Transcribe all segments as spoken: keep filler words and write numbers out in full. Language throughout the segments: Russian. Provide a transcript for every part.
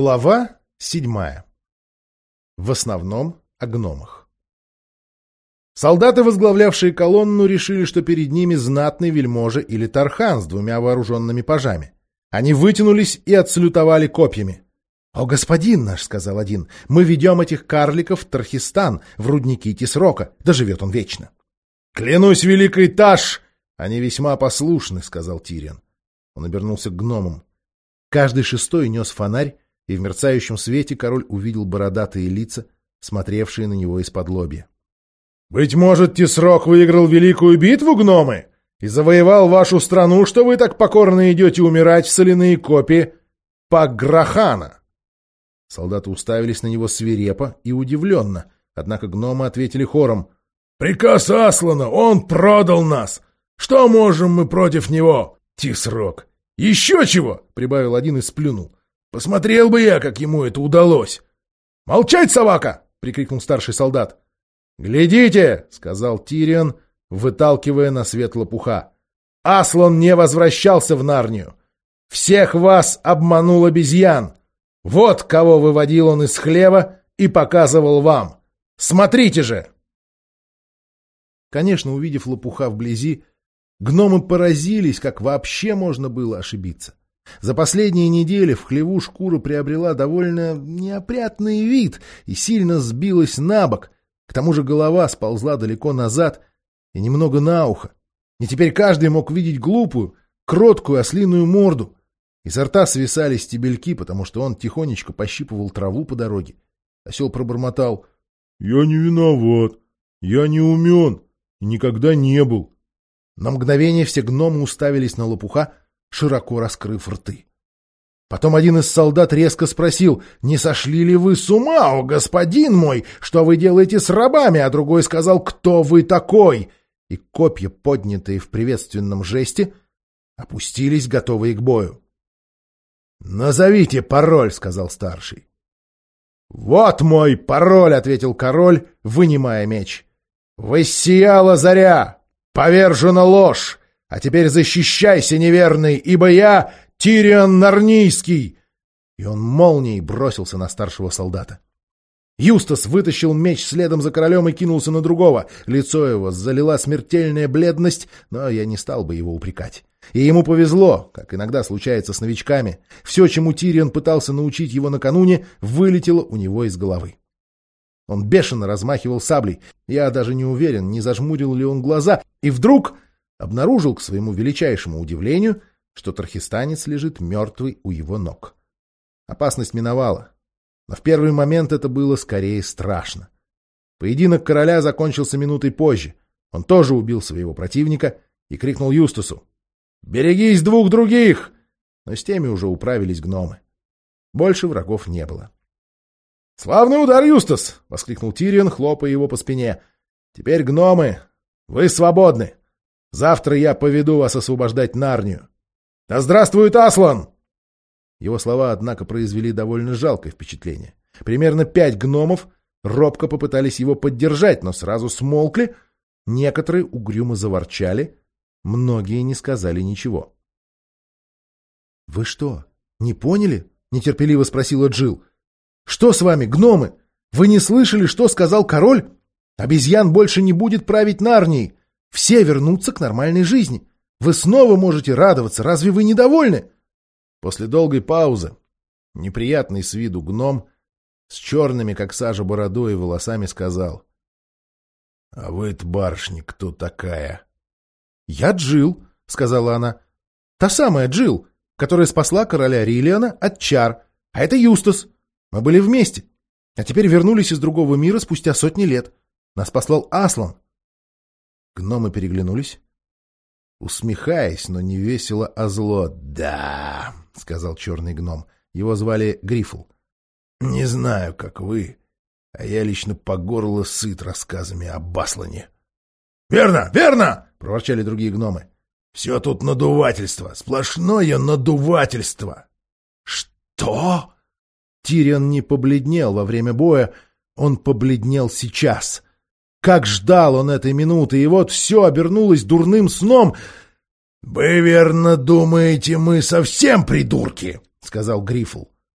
Глава седьмая. В основном о гномах. Солдаты, возглавлявшие колонну, решили, что перед ними знатный вельможа или тархан с двумя вооруженными пажами. Они вытянулись и отсалютовали копьями. — О, господин наш, — сказал один, — мы ведем этих карликов в Тархистан, в рудники Тисрока, да живет он вечно. — Клянусь великой Таш! Они весьма послушны, — сказал Тирион. Он обернулся к гномам. Каждый шестой нес фонарь, и в мерцающем свете король увидел бородатые лица, смотревшие на него из-под лобья. — Быть может, Тисрок выиграл великую битву, гномы, и завоевал вашу страну, что вы так покорно идете умирать в соляные копи Паграхана? Солдаты уставились на него свирепо и удивленно, однако гномы ответили хором. — Приказ Аслана, он продал нас! Что можем мы против него, Тисрок? — Еще чего! — прибавил один и сплюнул. — Посмотрел бы я, как ему это удалось! — Молчать, собака! — прикрикнул старший солдат. — Глядите! — сказал Тирион, выталкивая на свет лопуха. — Аслан не возвращался в Нарнию. Всех вас обманул обезьян. Вот кого выводил он из хлева и показывал вам. Смотрите же! Конечно, увидев лопуха вблизи, гномы поразились, как вообще можно было ошибиться. За последние недели в хлеву шкура приобрела довольно неопрятный вид и сильно сбилась на бок. К тому же голова сползла далеко назад и немного на ухо. И теперь каждый мог видеть глупую, кроткую ослиную морду. Изо рта свисали стебельки, потому что он тихонечко пощипывал траву по дороге. Осел пробормотал: — Я не виноват, я не умен и никогда не был. На мгновение все гномы уставились на лопуха, широко раскрыв рты. Потом один из солдат резко спросил: — Не сошли ли вы с ума, о господин мой? Что вы делаете с рабами? А другой сказал: — Кто вы такой? И копья, поднятые в приветственном жесте, опустились, готовые к бою. — Назовите пароль, — сказал старший. — Вот мой пароль, — ответил король, вынимая меч. — Воссияла заря! Повержена ложь! А теперь защищайся, неверный, ибо я Тирион Нарнийский! И он молнией бросился на старшего солдата. Юстас вытащил меч следом за королем и кинулся на другого. Лицо его залила смертельная бледность, но я не стал бы его упрекать. И ему повезло, как иногда случается с новичками. Все, чему Тирион пытался научить его накануне, вылетело у него из головы. Он бешено размахивал саблей. Я даже не уверен, не зажмурил ли он глаза. И вдруг обнаружил, к своему величайшему удивлению, что тархистанец лежит мертвый у его ног. Опасность миновала. Но в первый момент это было скорее страшно. Поединок короля закончился минутой позже. Он тоже убил своего противника и крикнул Юстасу: «Берегись двух других!» Но с теми уже управились гномы. Больше врагов не было. «Славный удар, Юстас!» — воскликнул Тирион, хлопая его по спине. «Теперь, гномы, вы свободны. Завтра я поведу вас освобождать Нарнию. Да здравствует Аслан!» Его слова, однако, произвели довольно жалкое впечатление. Примерно пять гномов робко попытались его поддержать, но сразу смолкли. Некоторые угрюмо заворчали, многие не сказали ничего. — Вы что, не поняли? — нетерпеливо спросила Джилл. — Что с вами, гномы? Вы не слышали, что сказал король? Обезьян больше не будет править Нарнией. Все вернутся к нормальной жизни. Вы снова можете радоваться. Разве вы недовольны? После долгой паузы неприятный с виду гном с черными, как сажа, бородой и волосами сказал: — А вы-то, барышня, кто такая? — Я Джилл, — сказала она. — Та самая Джилл, которая спасла короля Риллиана от чар. А это Юстас. Мы были вместе. А теперь вернулись из другого мира спустя сотни лет. Нас послал Аслан. Гномы переглянулись, усмехаясь, но не весело, а зло. — Да, — сказал черный гном. Его звали Грифл. — Не знаю, как вы, а я лично по горло сыт рассказами об Аслане. — Верно, верно! — проворчали другие гномы. — Все тут надувательство, сплошное надувательство. — Что? Тирион не побледнел во время боя, он побледнел сейчас. Как ждал он этой минуты, и вот все обернулось дурным сном. — Вы верно думаете, мы совсем придурки, — сказал Грифл.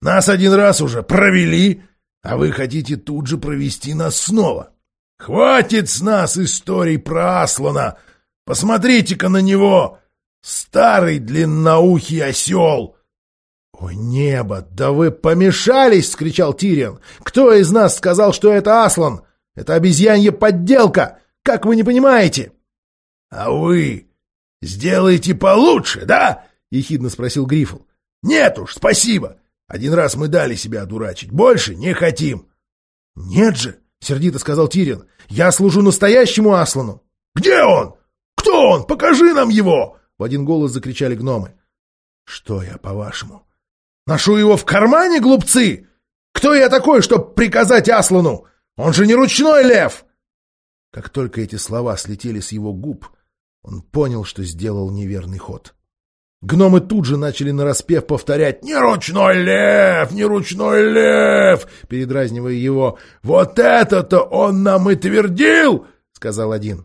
Нас один раз уже провели, а вы хотите тут же провести нас снова. Хватит с нас историй про Аслана. Посмотрите-ка на него, старый длинноухий осел. — О небо, да вы помешались! — вскричал Тирион. — Кто из нас сказал, что это Аслан? Это обезьянья подделка! Как вы не понимаете? — А вы сделаете получше, да? — ехидно спросил Грифл. — Нет уж, спасибо. Один раз мы дали себя одурачить, больше не хотим. — Нет же, — сердито сказал Тирион, — я служу настоящему Аслану. — Где он? Кто он? Покажи нам его! — в один голос закричали гномы. — Что я, по-вашему? Ношу его в кармане, глупцы? Кто я такой, чтоб приказать Аслану? Он же не ручной лев! Как только эти слова слетели с его губ, он понял, что сделал неверный ход. Гномы тут же начали нараспев повторять «Не ручной лев! Не ручной лев!» передразнивая его. «Вот это-то он нам и твердил!» — сказал один.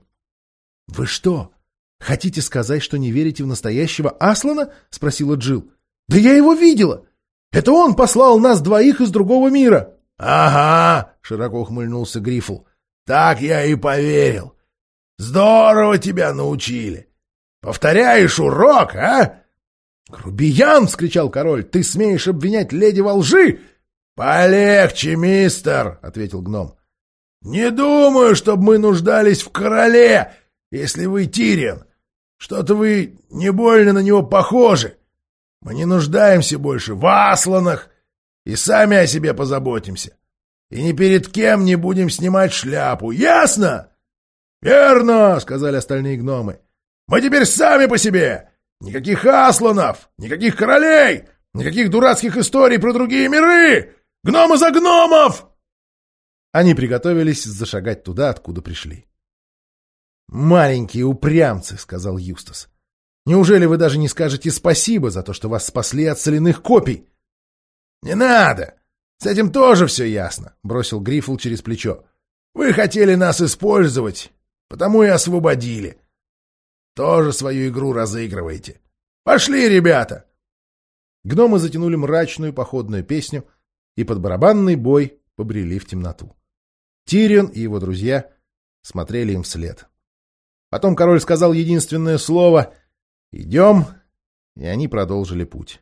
— Вы что, хотите сказать, что не верите в настоящего Аслана? — спросила Джилл. — Да я его видела! Это он послал нас двоих из другого мира! — Ага! — широко ухмыльнулся Грифл. — Так я и поверил. Здорово тебя научили. Повторяешь урок, а? — Грубиян! — вскричал король. — Ты смеешь обвинять леди во лжи? — Полегче, мистер! — ответил гном. — Не думаю, чтобы мы нуждались в короле, если вы Тирион. Что-то вы не больно на него похожи. Мы не нуждаемся больше в Асланах и сами о себе позаботимся. И ни перед кем не будем снимать шляпу. Ясно? — Верно, — сказали остальные гномы. — Мы теперь сами по себе. Никаких Асланов, никаких королей, никаких дурацких историй про другие миры. Гномы за гномов! Они приготовились зашагать туда, откуда пришли. — Маленькие упрямцы, — сказал Юстас. — Неужели вы даже не скажете спасибо за то, что вас спасли от соляных копий? — Не надо! С этим тоже все ясно, — бросил Грифл через плечо. — Вы хотели нас использовать, потому и освободили. Тоже свою игру разыгрываете. Пошли, ребята! Гномы затянули мрачную походную песню и под барабанный бой побрели в темноту. Тирион и его друзья смотрели им вслед. Потом король сказал единственное слово «Идем», и они продолжили путь.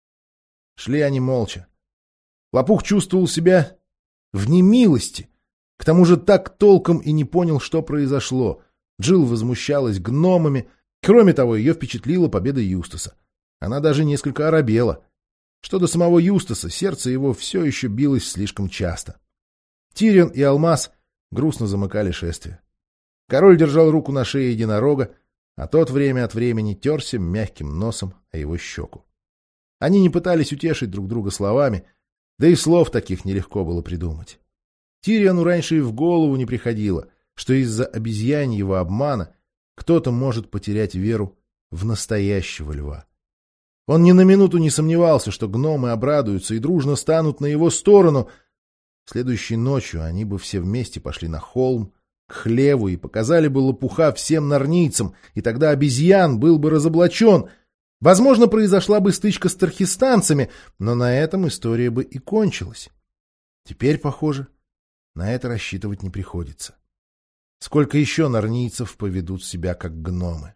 Шли они молча. Лопух чувствовал себя в немилости, к тому же так толком и не понял, что произошло. Джилл возмущалась гномами. Кроме того, ее впечатлила победа Юстаса. Она даже несколько оробела. Что до самого Юстаса, сердце его все еще билось слишком часто. Тирион и Алмаз грустно замыкали шествие. Король держал руку на шее единорога, а тот время от времени терся мягким носом о его щеку. Они не пытались утешить друг друга словами, да и слов таких нелегко было придумать. Тириону раньше и в голову не приходило, что из-за обезьяньего обмана кто-то может потерять веру в настоящего льва. Он ни на минуту не сомневался, что гномы обрадуются и дружно станут на его сторону. Следующей ночью они бы все вместе пошли на холм, к хлеву и показали бы лопуха всем нарнийцам, и тогда обезьян был бы разоблачен. Возможно, произошла бы стычка с тархистанцами, но на этом история бы и кончилась. Теперь, похоже, на это рассчитывать не приходится. Сколько еще нарнийцев поведут себя как гномы?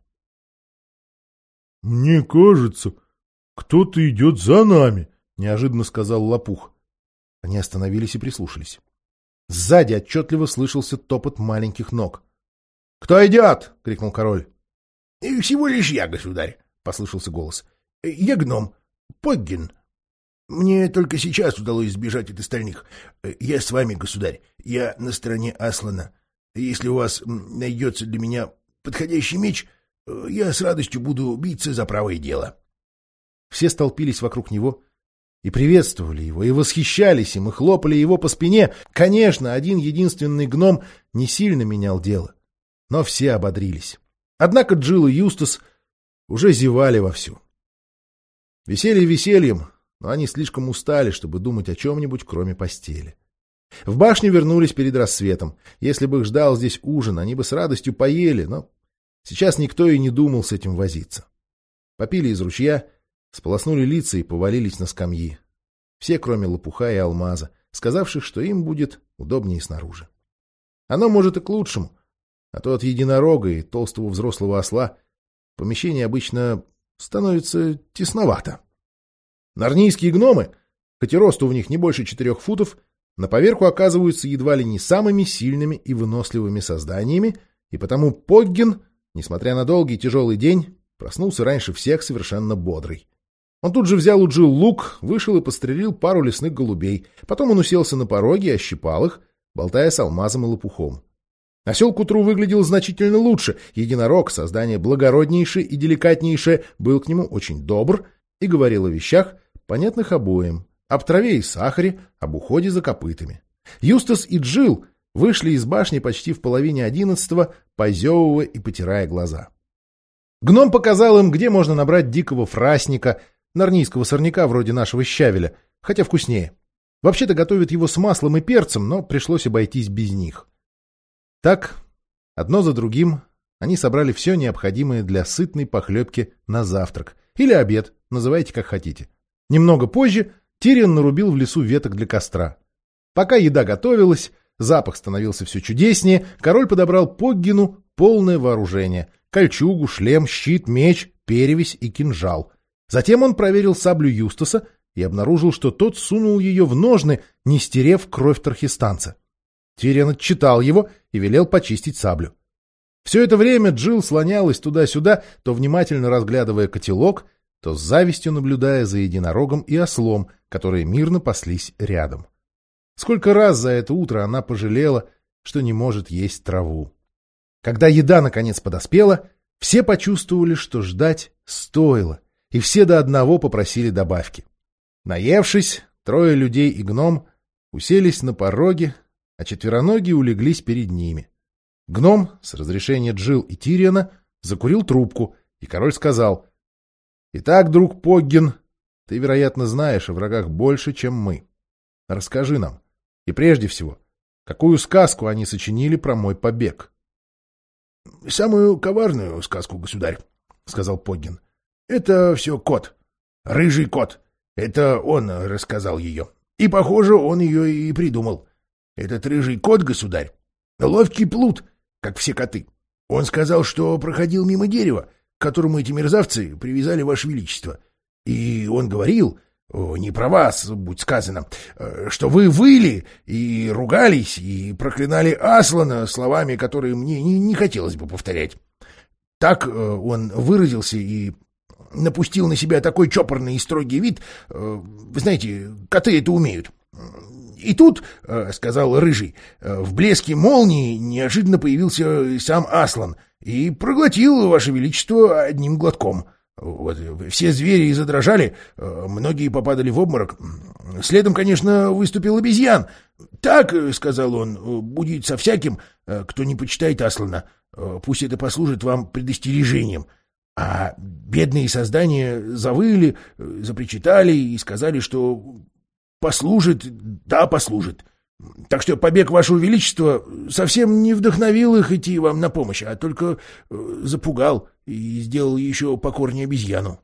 — Мне кажется, кто-то идет за нами, — неожиданно сказал лопух. Они остановились и прислушались. Сзади отчетливо слышался топот маленьких ног. — Кто идет? — крикнул король. — Всего лишь я, государь, — послышался голос. — Я гном, Поггин. Мне только сейчас удалось сбежать от остальных. Я с вами, государь, я на стороне Аслана. Если у вас найдется для меня подходящий меч, я с радостью буду биться за правое дело. Все столпились вокруг него и приветствовали его, и восхищались им, и хлопали его по спине. Конечно, один единственный гном не сильно менял дело, но все ободрились. Однако Джилл и Юстас уже зевали вовсю. Веселье весельем, но они слишком устали, чтобы думать о чем-нибудь, кроме постели. В башню вернулись перед рассветом. Если бы их ждал здесь ужин, они бы с радостью поели, но сейчас никто и не думал с этим возиться. Попили из ручья, сполоснули лица и повалились на скамьи. все, кроме Лопуха и Алмаза, сказавших, что им будет удобнее снаружи. Оно может и к лучшему, а то от единорога и толстого взрослого осла помещение обычно становится тесновато. Нарнийские гномы, хоть и росту в них не больше четырех футов, на поверку оказываются едва ли не самыми сильными и выносливыми созданиями, и потому Поггин, несмотря на долгий тяжелый день, проснулся раньше всех совершенно бодрый. Он тут же взял у Джилл лук, вышел и пострелил пару лесных голубей, потом он уселся на пороге и ощипал их, болтая с Алмазом и Лопухом. Осел к утру выглядел значительно лучше, единорог, создание благороднейшее и деликатнейшее, был к нему очень добр и говорил о вещах, понятных обоим, об траве и сахаре, об уходе за копытами. Юстас и Джилл вышли из башни почти в половине одиннадцатого, позевывая и потирая глаза. Гном показал им, где можно набрать дикого фрасника, нарнийского сорняка вроде нашего щавеля, хотя вкуснее. Вообще-то готовят его с маслом и перцем, но пришлось обойтись без них. Так, одно за другим, они собрали все необходимое для сытной похлебки на завтрак. Или обед, называйте как хотите. Немного позже Тирион нарубил в лесу веток для костра. Пока еда готовилась, запах становился все чудеснее, король подобрал Поггину полное вооружение — кольчугу, шлем, щит, меч, перевязь и кинжал. Затем он проверил саблю Юстаса и обнаружил, что тот сунул ее в ножны, не стерев кровь тархистанца. Тирион отчитал его и велел почистить саблю. Все это время Джилл слонялась туда-сюда, то внимательно разглядывая котелок, то с завистью наблюдая за единорогом и ослом, которые мирно паслись рядом. Сколько раз за это утро она пожалела, что не может есть траву. Когда еда наконец подоспела, все почувствовали, что ждать стоило, и все до одного попросили добавки. Наевшись, трое людей и гном уселись на пороге, а четвероногие улеглись перед ними. Гном, с разрешения Джилл и Тириона, закурил трубку, и король сказал: «Итак, друг Поггин, ты, вероятно, знаешь о врагах больше, чем мы. Расскажи нам, и прежде всего, какую сказку они сочинили про мой побег?» — Самую коварную сказку, государь, — сказал Поггин. — Это все кот. Рыжий кот. Это он рассказал ее. И, похоже, он ее и придумал. Этот рыжий кот, государь, ловкий плут, как все коты. Он сказал, что проходил мимо дерева, к которому эти мерзавцы привязали ваше величество. И он говорил, о, не про вас, будь сказано, что вы выли и ругались и проклинали Аслана словами, которые мне не, не хотелось бы повторять. Так он выразился и напустил на себя такой чопорный и строгий вид. Вы знаете, коты это умеют. И тут, — сказал Рыжий, — в блеске молнии неожиданно появился сам Аслан и проглотил ваше величество одним глотком. Вот, все звери задрожали, многие попадали в обморок. Следом, конечно, выступил обезьян. Так, — сказал он, — будет со всяким, кто не почитает Аслана. Пусть это послужит вам предостережением. А бедные создания завыли, запричитали и сказали, что послужит, да, послужит. Так что побег вашего величества совсем не вдохновил их идти вам на помощь, а только запугал и сделал еще покорнее обезьяну.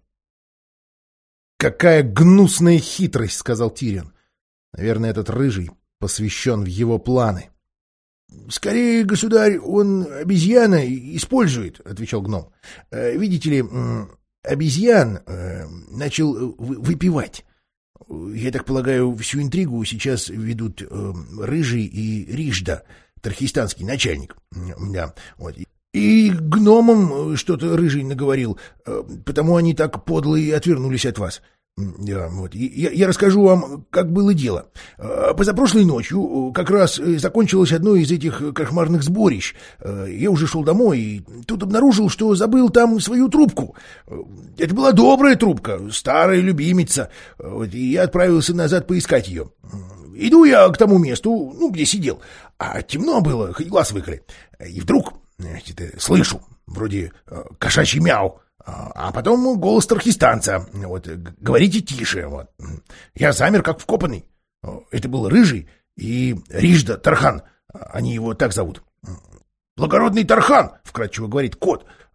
— Какая гнусная хитрость, — сказал Тирион. Наверное, этот Рыжий посвящен в его планы. — Скорее, государь, он обезьяна использует, — отвечал гном. — Видите ли, обезьян начал выпивать. Я так полагаю, всю интригу сейчас ведут э, Рыжий и Рижда, тархистанский начальник. Да, вот. И гномам что-то Рыжий наговорил, э, потому они так подло и отвернулись от вас. Да, вот. я, я расскажу вам, как было дело. Позапрошлой ночью как раз закончилось одно из этих кошмарных сборищ. Я уже шел домой и тут обнаружил, что забыл там свою трубку. Это была добрая трубка, старая любимица. Вот, и я отправился назад поискать ее. Иду я к тому месту, ну, где сидел, а темно было, хоть глаз выколи. И вдруг, значит, слышу, вроде кошачий мяу. А потом голос тархистанца. Вот, говорите тише. Вот. Я замер, как вкопанный. Это был Рыжий и Рижда Тархан. Они его так зовут. Благородный Тархан, вкратчиво говорит кот.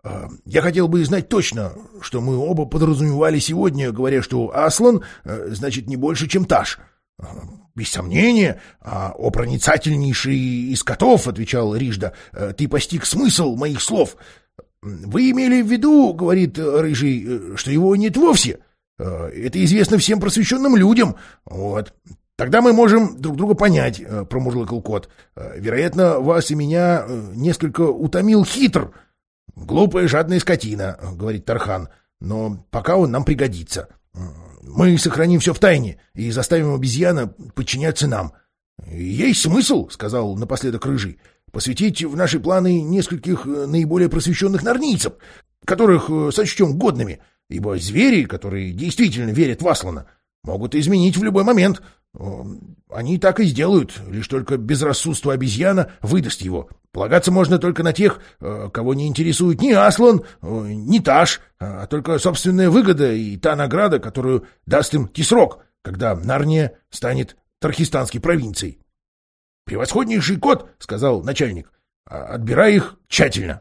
Я хотел бы знать точно, что мы оба подразумевали сегодня, говоря, что Аслан значит не больше, чем Таш. Без сомнения, а о проницательнейший из котов, — отвечал Рижда, — ты постиг смысл моих слов. Вы имели в виду, — говорит Рыжий, — что его нет вовсе. Это известно всем просвещенным людям. Вот. Тогда мы можем друг друга понять, — промурлыкал кот. Вероятно, вас и меня несколько утомил хитр. Глупая жадная скотина, — говорит Тархан, — но пока он нам пригодится. Мы сохраним все в тайне и заставим обезьяна подчиняться нам. — Есть смысл, — сказал напоследок Рыжий, — посвятить в наши планы нескольких наиболее просвещенных нарнийцев, которых сочтем годными, ибо звери, которые действительно верят в Аслана, могут изменить в любой момент. Они так и сделают, лишь только безрассудство обезьяна выдаст его. Полагаться можно только на тех, кого не интересует ни Аслан, ни Таш, а только собственная выгода и та награда, которую даст им Тисрок, когда Нарния станет тархистанской провинцией. — Превосходнейший кот, — сказал начальник, — отбирай их тщательно.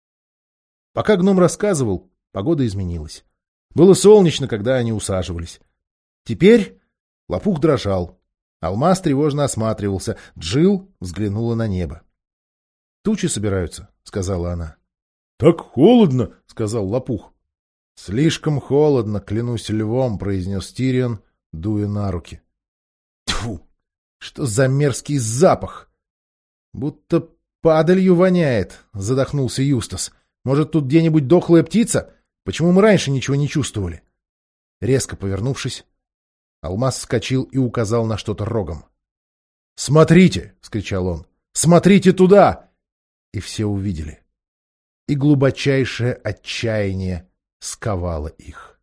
Пока гном рассказывал, погода изменилась. Было солнечно, когда они усаживались. Теперь лопух дрожал. Алмаз тревожно осматривался. Джил взглянула на небо. — Тучи собираются, — сказала она. — Так холодно, — сказал лопух. — Слишком холодно, клянусь львом, — произнес Тирион, дуя на руки. — Тьфу! Что за мерзкий запах! — Будто падалью воняет, — задохнулся Юстас. — Может, тут где-нибудь дохлая птица? Почему мы раньше ничего не чувствовали? Резко повернувшись, Алмаз вскочил и указал на что-то рогом. «Смотрите!» — вскричал он. «Смотрите туда!» И все увидели. И глубочайшее отчаяние сковало их.